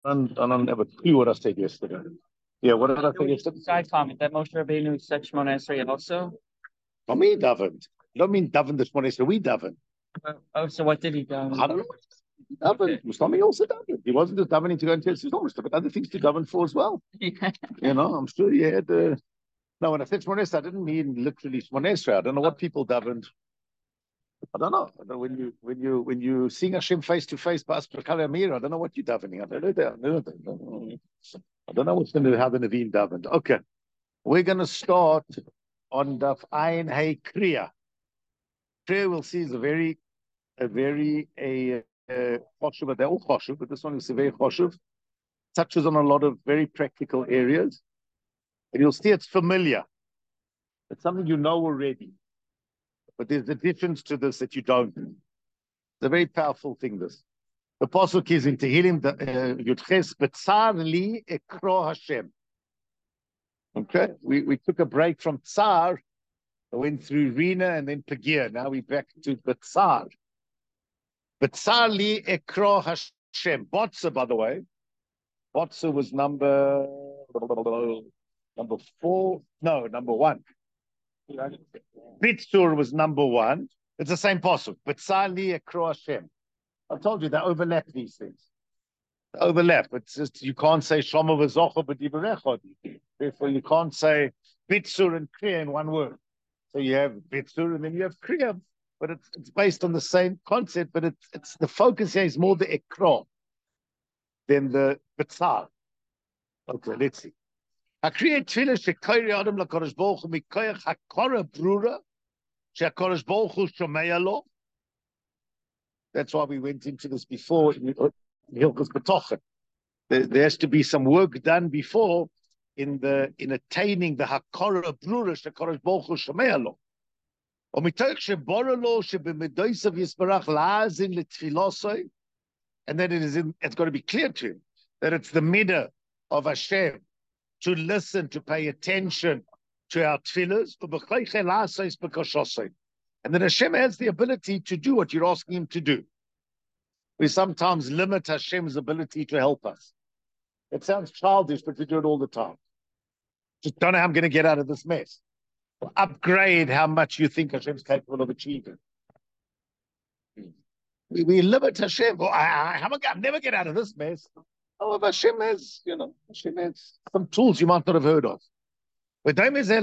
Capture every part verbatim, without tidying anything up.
And I don't have a clue what I said yesterday. Yeah, what did I say yesterday? Side comment that Moshe Rabbeinu said Shemona Esrei also. I mean davened. You don't mean davened this morning, so we davened. Uh, oh, so what did he do? I don't know. Daven. Okay. Muslimi also davened. He wasn't just davening to go and tell his Muslims, but other things to daven for as well. You know, I'm sure he had. Uh... No, when I said Shemona Esrei, I didn't mean literally Shemona Esrei. I don't know what people davened. I don't know. I don't know when you when you when you sing Hashem face to face past Prakal Amir, I don't know what you're davening. I don't know that. I don't know, I don't know what's going to how the Naveen davened. Okay, we're going to start on Daf Ayin Hey Kriya. Kriya we'll see is a very a very a choshev, but they're all choshev, but this one is a very choshev. Touches on a lot of very practical areas, and you'll see it's familiar. It's something you know already. But there's a difference to this that you don't. It's a very powerful thing, this. The pasuk is in Tehillim, Yudches, B'tzar li ekro Hashem. Okay? We, we took a break from Tsar, went through Rina and then Pagir. Now we're back to B'tzar. B'tzar li ekro Hashem. Botza, by the way. Botza was number, number four. No, number one. Bitzur was number one. It's the same pasuk. B'tzar li ekro Hashem. I told you they overlap these things. They overlap. It's just you can't say Shlomo v'zocha b'divrechod. Therefore, you can't say Bitzur and Kriya in one word. So you have Bitzur and then you have Kriya, but it's it's based on the same concept. But it's it's the focus here is more the ekro than the B'tzar. Okay, let's see. Hakriya tefillah shekoyri adam laKadosh Baruch Hu mikoyach hakora brura sheHaKadosh Baruch Hu shomeya lo. That's why we went into this before in Hilchos B'tochen. There, there has to be some work done before in the in attaining the hakora brura sheHaKadosh Baruch Hu shomeya lo. Or mitoch shebora lo shebemidosav yisbarach laazin letfilosoi, and then it is in, it's got to be clear to him that it's the midah of Hashem to listen, to pay attention to our tefillahs, and then Hashem has the ability to do what you're asking him to do. We sometimes limit Hashem's ability to help us. It sounds childish, but we do it all the time. Just don't know how I'm going to get out of this mess. Or upgrade how much you think Hashem's capable of achieving. We, we limit Hashem. Well, I, I, I'll never get out of this mess. However, Hashem has, you know, Hashem has some tools you might not have heard of. It's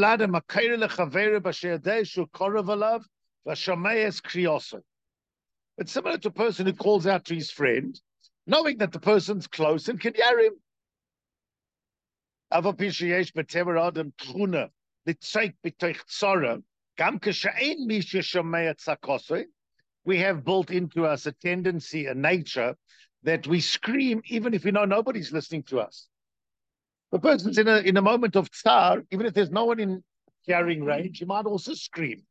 similar to a person who calls out to his friend, knowing that the person's close and can hear him. We have built into us a tendency, a nature, that we scream even if we know nobody's listening to us. The person's in a in a moment of tsar, even if there's no one in hearing range, he might also scream.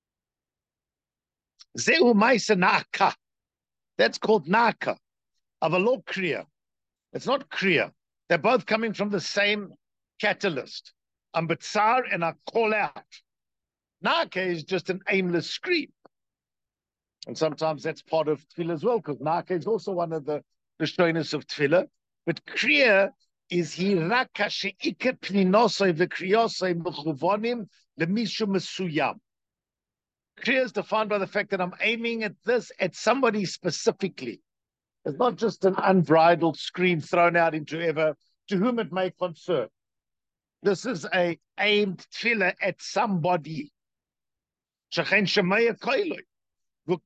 Zehu ma'isa naka. That's called naka. Avalo kriya. It's not kriya. They're both coming from the same catalyst. I'm tsar and I call out. Naka is just an aimless scream. And sometimes that's part of tefillah as well, because naka is also one of the shoyness of tefillah. But kriya is hiraka she'ike pninosoi v'kriyosoi mechuvonim lemishu mesuyam. Kriya is defined by the fact that I'm aiming at this, at somebody specifically. It's not just an unbridled scream thrown out into ever, to whom it may concern. This is a aimed tefillah at somebody. Shechen shemeya koiloi. I'm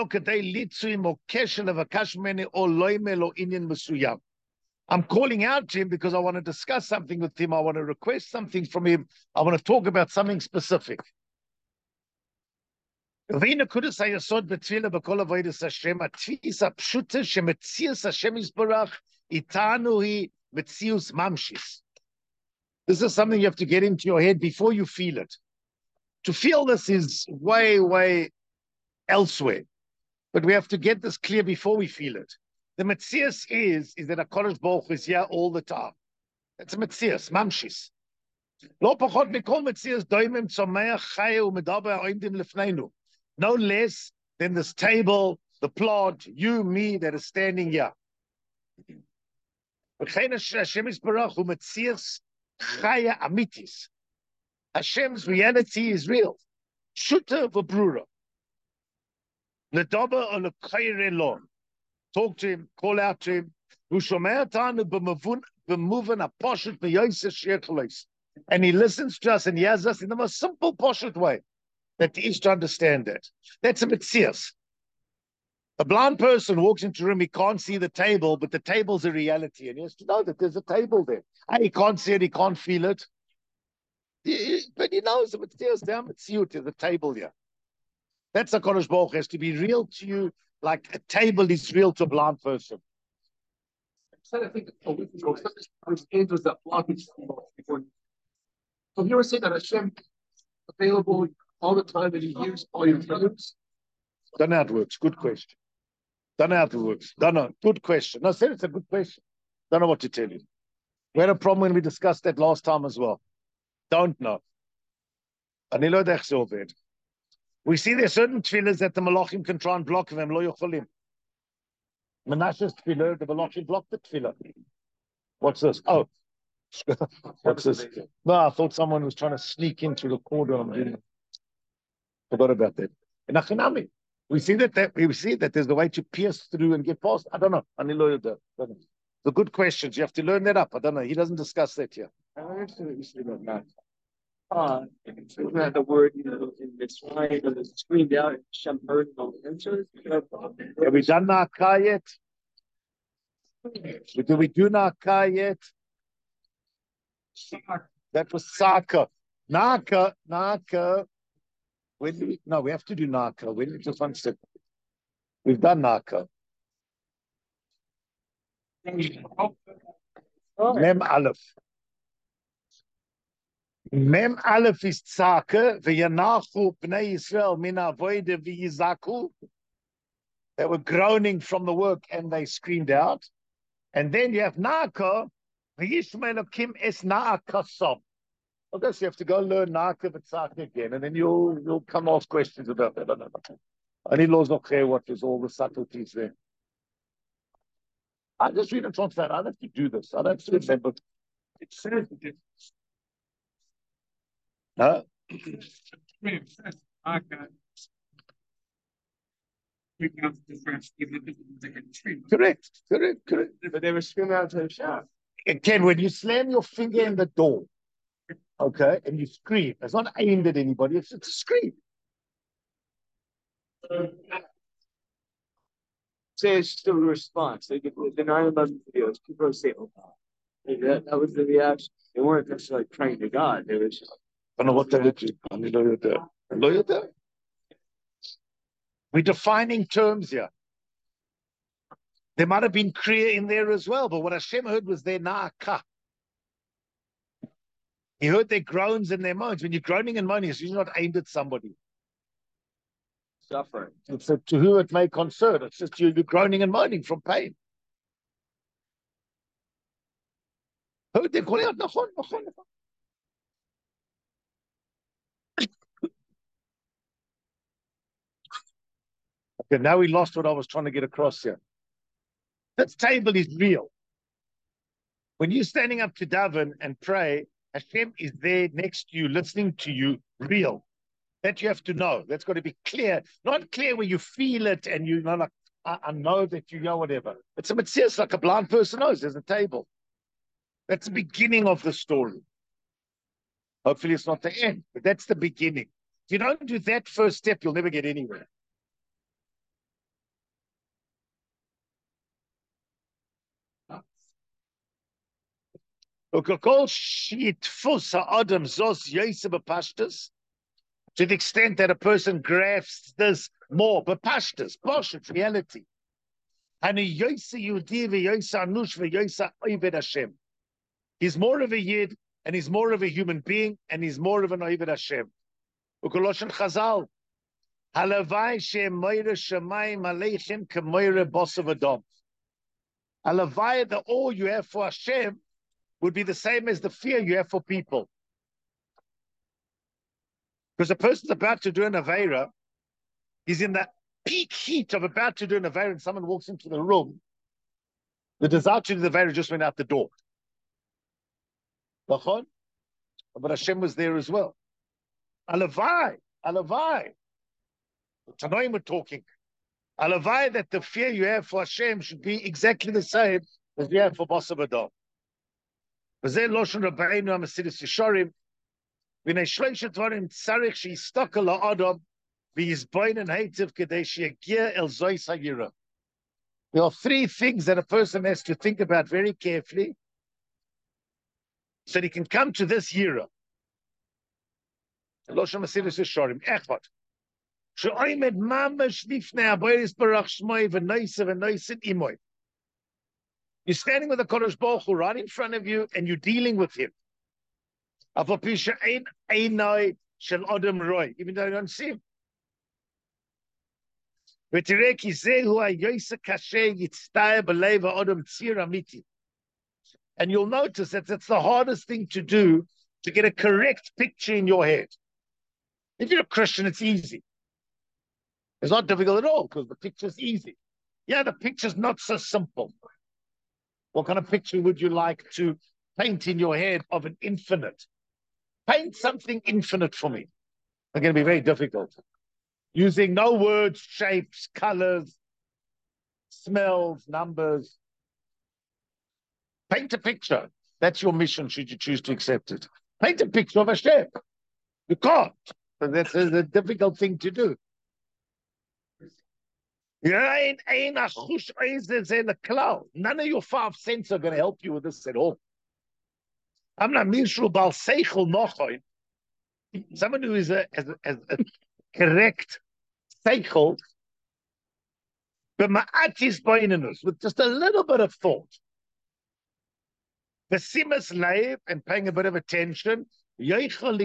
calling out to him because I want to discuss something with him. I want to request something from him. I want to talk about something specific. Hashem This is something you have to get into your head before you feel it. To feel this is way, way elsewhere. But we have to get this clear before we feel it. The Metzias is, is that HaKadosh Baruch Hu is here all the time. That's a Metzias, Mamshis. Lo pachot mikol Metzias doimim tzomeach chaye u'medaber ha'oimdim lefneinu. No less than this table, the plant, you, me, that is standing here. Hashem is barach hu metzias chaya amitis. Hashem's reality is real. Shuta v'brura. Nedaba on a kaire lo. Talk to him, call out to him. Ushomer tanu b'muvan aposhet b'yoyses shirchleis. And he listens to us and he has us in the most simple poshet way that he is to understand that. That's a metzias. A blind person walks into a room, he can't see the table, but the table's a reality, and he has to know that there's a table there. And he can't see it, he can't feel it. He, but he knows that there's the table here. That's a Kodesh Baruch has to be real to you, like a table is real to a blind person. I think a week ago, angels that blockage before. So you were saying that Hashem available all the time and he hears all your prayers? Don't know how it works. Good question. Don't know how it works. Don't know. Good question. No, I said it's a good question. Don't know what to tell you. We had a problem when we discussed that last time as well. Don't know. We see there are certain tefillahs that the malachim can try and block them. Lo yocholim. Menashe's tefillah, the malachim blocked the tefillah. What's this? Oh. What's this? No, I thought someone was trying to sneak into the corner. Forgot about that. In Achinami. We see that, that we see that there's the way to pierce through and get past. I don't know. The good questions. You have to learn that up. I don't know. He doesn't discuss that here. I understand what you said about that. Uh, so had the word, you know, in Mitzrayim, and it's screamed out, Shem heard no answers. Have we done Na'akah yet? Did we do Na'akah yet? That was Saka. Na'akah, Na'akah. When do we, no, we have to do Na'akah. When just one step. We've done Na'akah. Mem Aleph. Mem Aleph is Tzaka. V'yanachu b'nei Yisrael min avoide v'yizaku. They were groaning from the work and they screamed out. And then you have Na'akah. V'yishma Elokim es Na'akah som. Okay, so you have to go learn Na'akah v'tzaka again, and then you'll you'll come ask questions about that. I don't know. Any laws not clear what is all the subtleties there. I just read a translate. I don't have to do this. I don't have to remember. It says it. No? Correct, correct, correct. But they were screaming out to Hashem. Again, when you slam your finger in the door, okay, and you scream, it's not aimed at anybody, it's, it's a scream. Say it's still a response. They get the nine eleven videos, people are saying, oh, that, that was the reaction. They weren't necessarily like praying to God. They were just, I don't know what that is. We're defining terms here. There might have been kriya in there as well, but what Hashem heard was their na'akah. He heard their groans and their moans. When you're groaning and moaning, it's usually not aimed at somebody. suffering. It's a, to who it may concern. It's just you, you're groaning and moaning from pain. Heard they're calling out, nachon, nachon, nachon. Okay, now we lost what I was trying to get across here. That table is real. When you're standing up to daven and pray, Hashem is there next to you, listening to you, real. That you have to know. That's got to be clear. Not clear where you feel it and you know, like, I, I know that you know whatever. It's a mitzvah, like a blind person knows. There's a table. That's the beginning of the story. Hopefully it's not the end, but that's the beginning. If you don't do that first step, you'll never get anywhere. To the extent that a person grasps this more, but pashtas, pashtas, reality. He's more of a yid, and he's more of a human being, and he's more of an Oived Hashem. Ukoloshen Chazal, halavai shem moire shemayim aleichem kemoire bosav adam. Halavai, the awe you have for Hashem would be the same as the fear you have for people. Because a person's about to do an Aveira, he's in the peak heat of about to do an Aveira, and someone walks into the room, The desire to do the Avera just went out the door. But Hashem was there as well. Alavai, Alavai. Tanoim were talking. Alavai, that the fear you have for Hashem should be exactly the same as you have for Basar Adam. V'zeh Loshen Rabbeinu HaMesidus Yesharim. V'nei shloisha dvarim tzarich sheyistakel la'adam v'yizboinen heitiv kedei sheyagia el zois ha'yira. There are three things that a person has to think about very carefully so that he can come to this yira. Loshen Mesidus Yesharim. Echad. She'oimed mamash lifnei habayis barach shmoi v'noise v'noise imoy. You're standing with the Kodesh Baruch Hu right in front of you, and you're dealing with him. Even though you don't see him. And you'll notice that it's the hardest thing to do to get a correct picture in your head. If you're a Christian, it's easy. It's not difficult at all because the picture's easy. Yeah, the picture's not so simple. What kind of picture would you like to paint in your head of an infinite? Paint something infinite for me. It's going to be very difficult. Using no words, shapes, colors, smells, numbers. Paint a picture. That's your mission, should you choose to accept it. Paint a picture of Hashem. You can't. That's a, a difficult thing to do. None of your five senses are going to help you with this at all. I'm not Mishru Bal Seichel Nochoin. Someone who is a, a, a, a correct Seichel, but Ma'atis Boinenus, with just a little bit of thought. The Simas Leiv, and paying a bit of attention, you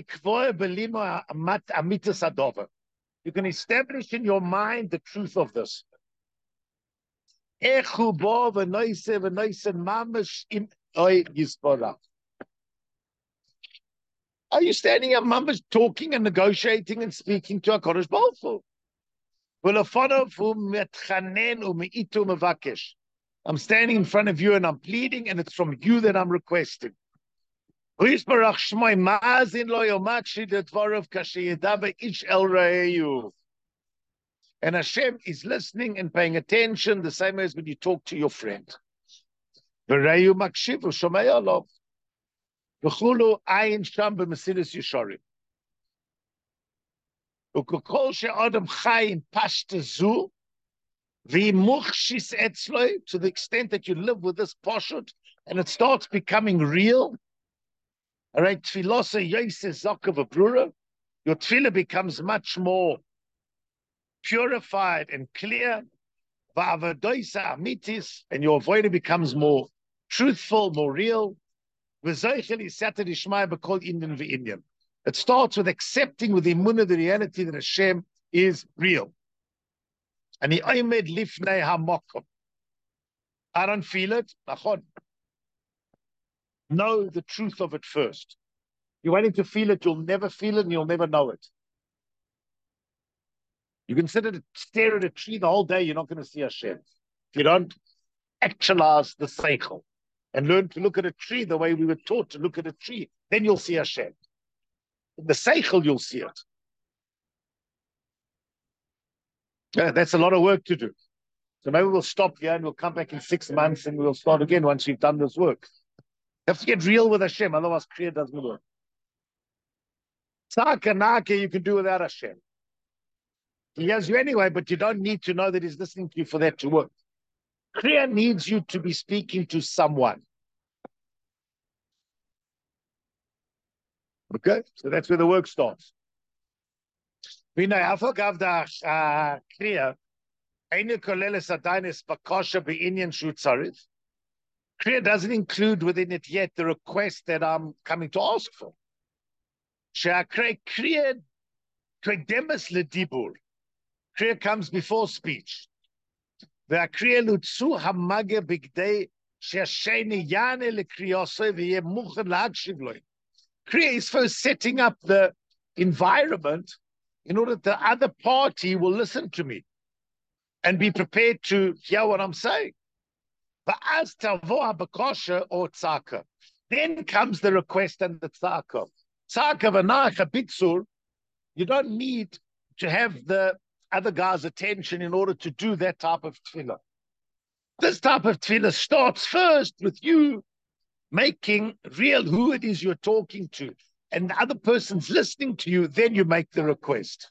can establish in your mind the truth of this. Are you standing up, mamash, talking and negotiating and speaking to HaKadosh Baruch Hu? I'm standing in front of you and I'm pleading, and it's from you that I'm requesting. And Hashem is listening and paying attention the same as when you talk to your friend. To the extent that you live with this poshut and it starts becoming real. All right, tefillah yosef zakav brura. Your tefillah becomes much more purified and clear. Va'avadoisa amitis, and your avodah becomes more truthful, more real. V'zoichel isata dishmaya b'kol Indian v'Indian. It starts with accepting with the imunah the reality that Hashem is real. And he oimed lifnei hamokom. I don't feel it. Nachon. Know the truth of it first. You're waiting to feel it, you'll never feel it and you'll never know it. You can sit and stare at a tree the whole day, you're not going to see Hashem. If you don't actualize the seichel and learn to look at a tree the way we were taught to look at a tree, then you'll see Hashem. In the seichel, you'll see it. Yeah, that's a lot of work to do. So maybe we'll stop here and we'll come back in six months and we'll start again once we've done this work. You have to get real with Hashem, otherwise Kriya doesn't work. Tzaka Naka you can do without Hashem. He has you anyway, but you don't need to know that he's listening to you for that to work. Kriya needs you to be speaking to someone. Okay, so that's where the work starts. We know how Kriya Kriya doesn't include within it yet the request that I'm coming to ask for. Kriya comes before speech. Kriya is first setting up the environment in order that the other party will listen to me and be prepared to hear what I'm saying. Va'az tavo habakosha or tzaka. Then comes the request and the tzaka. Tzaka v'nach bitzur. You don't need to have the other guy's attention in order to do that type of tefillah. This type of tefillah starts first with you making real who it is you're talking to, and the other person's listening to you, then you make the request.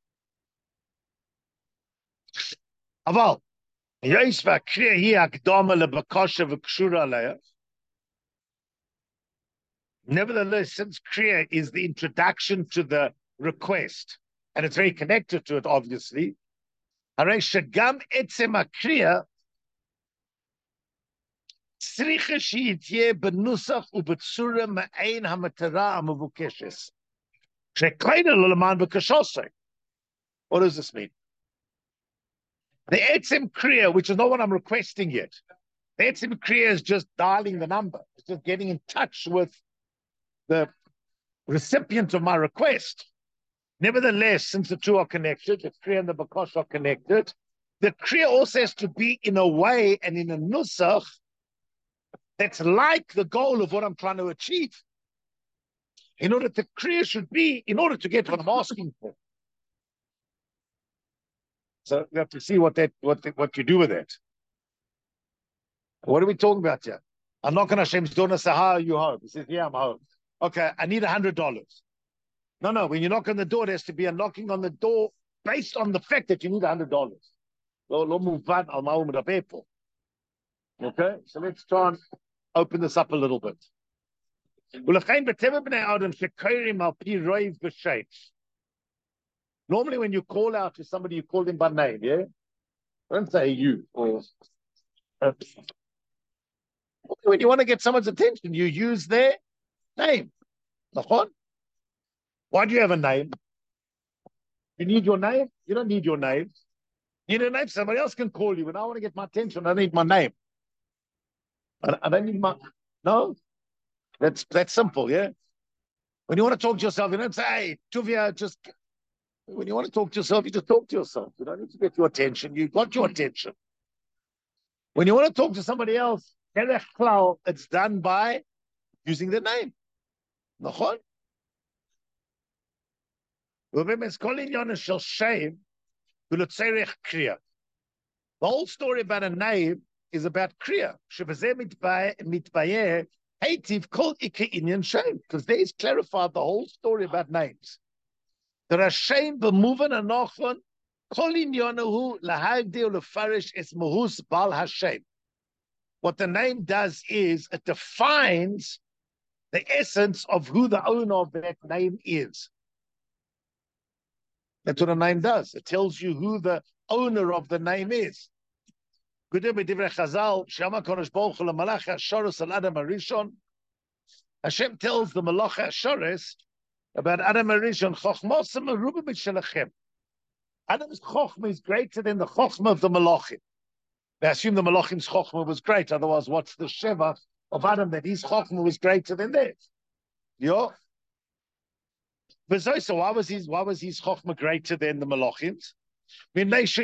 Aval, nevertheless, since Kriya is the introduction to the request, and it's very connected to it, obviously, shagam etzem Kriya tzricha sheyityeh benusach ubetzura ma'ein hamatara hamavukeshes shekleina l'leman b'kashosei. What does this mean? The etzem Kriya, which is not what I'm requesting yet. The etzem Kriya is just dialing the number. It's just getting in touch with the recipient of my request. Nevertheless, since the two are connected, the Kriya and the Bakosh are connected, the Kriya also has to be in a way and in a nusach that's like the goal of what I'm trying to achieve. In order the Kriya should be, in order to get what I'm asking for. So you have to see what that what what you do with that. What are we talking about here? I'm not going to Hashem's door and say, how are you home? He says, yeah, I'm home. Okay, I need a hundred dollars. No, no, when you knock on the door, there has to be a knocking on the door based on the fact that you need a hundred dollars. Okay, so let's try and open this up a little bit. Normally, when you call out to somebody, you call them by name, yeah? Don't say you. Or, uh, when you want to get someone's attention, you use their name. Why do you have a name? You need your name? You don't need your name. You need a name. Somebody else can call you. When I want to get my attention, I need my name. I, I don't need my... No? That's, that's simple, yeah? When you want to talk to yourself, you don't say, hey, Tuvia, just... When you want to talk to yourself, you just talk to yourself. You don't need to get your attention. You got your attention. When you want to talk to somebody else, it's done by using the name. The whole story about a name is about Kriya. Because there is clarified the whole story about names. The Rashaim b'muvan anochon kol inyonahu lahagdi ulefarish es mahus bal Hashem. What the name does is it defines the essence of who the owner of that name is. That's what a name does. It tells you who the owner of the name is. Hashem tells the Malach HaShores about Adam Arishon, Chochmosam Aruba B'Shelachem. Adam's Chochmah is greater than the Chochmah of the Malachim. They assume the Malachim's Chochmah was great, otherwise what's the Sheva of Adam that his Chochmah was greater than theirs? Yeah? So why was his why was his Chochmah greater than the Malachim's? Because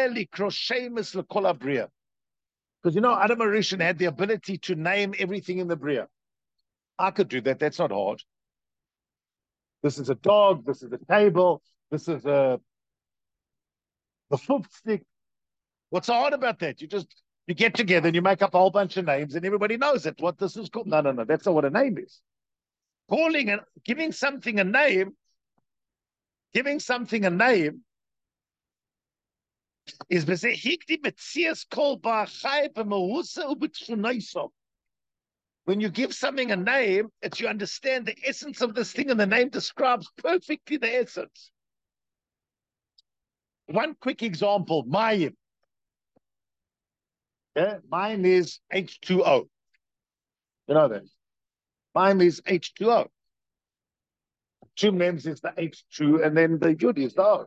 you know Adam Arishon had the ability to name everything in the Bria. I could do that, that's not hard. This is a dog, this is a table, this is a the foot stick. What's so hard about that? You just you get together and you make up a whole bunch of names and everybody knows it, what this is called. No, no, no, that's not what a name is. Calling and giving something a name, giving something a name is when you give something a name, it's you understand the essence of this thing, and the name describes perfectly the essence. One quick example, Mayim. Yeah, Mayim is H two O. You know that. Mayim is H two O. Two mems is the H two, and then the Yud is the O.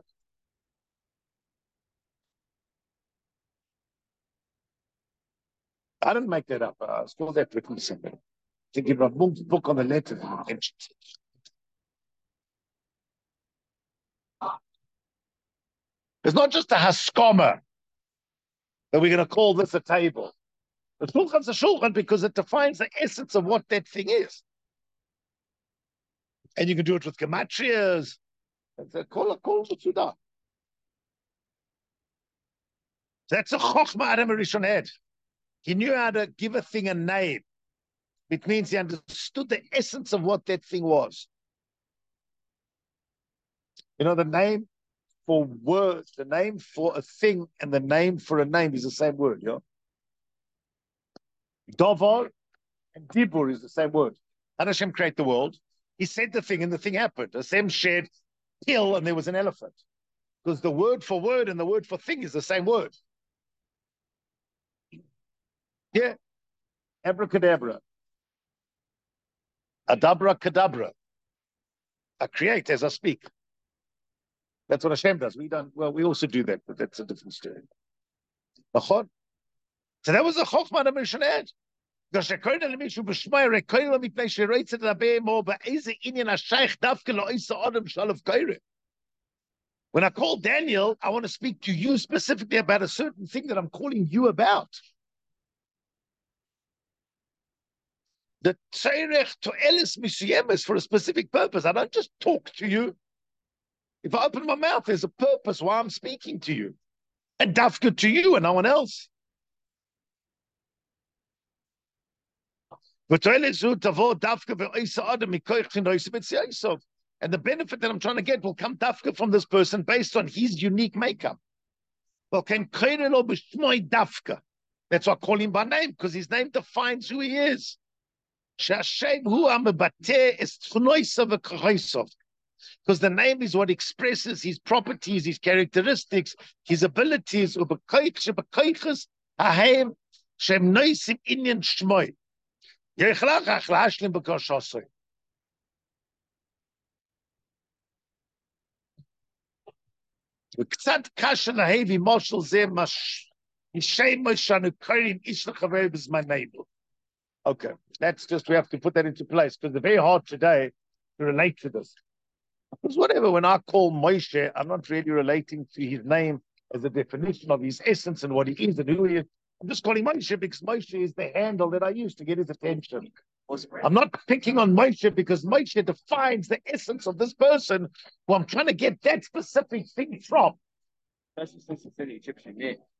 I didn't make that up. I saw that written somewhere. I think you wrote a book on the letters. It's not just a haskama that we're going to call this a table. The shulchan's a shulchan because it defines the essence of what that thing is. And you can do it with gematrias. It's a kol kol sudah. That's a chokhmah Adam Rishon had. He knew how to give a thing a name. It means he understood the essence of what that thing was. You know, the name for words, the name for a thing and the name for a name is the same word, you know? Dovar and Dibur is the same word. How does Hashem create the world? He said the thing and the thing happened. Hashem said hill and there was an elephant. Because the word for word and the word for thing is the same word. Yeah. Abracadabra. Adabra kadabra. I create as I speak. That's what Hashem does. We don't, well, we also do that, but that's a different story. So that was the Chokhmah that Mishnah had. When I call Daniel, I want to speak to you specifically about a certain thing that I'm calling you about. The tzarech to elis misyemes for a specific purpose. I don't just talk to you. If I open my mouth, there's a purpose why I'm speaking to you. And dafka to you and no one else. And the benefit that I'm trying to get will come dafka from this person based on his unique makeup. Well, can dafka. That's why I call him by name, because his name defines who he is. Because the name is what expresses his properties, his characteristics, his abilities. Okay, that's just, we have to put that into place because it's very hard today to relate to this. Because whatever, when I call Moshe, I'm not really relating to his name as a definition of his essence and what he is and who he is. I'm just calling Moshe because Moshe is the handle that I use to get his attention. I'm not picking on Moshe because Moshe defines the essence of this person who I'm trying to get that specific thing from. Especially since it's an Egyptian name.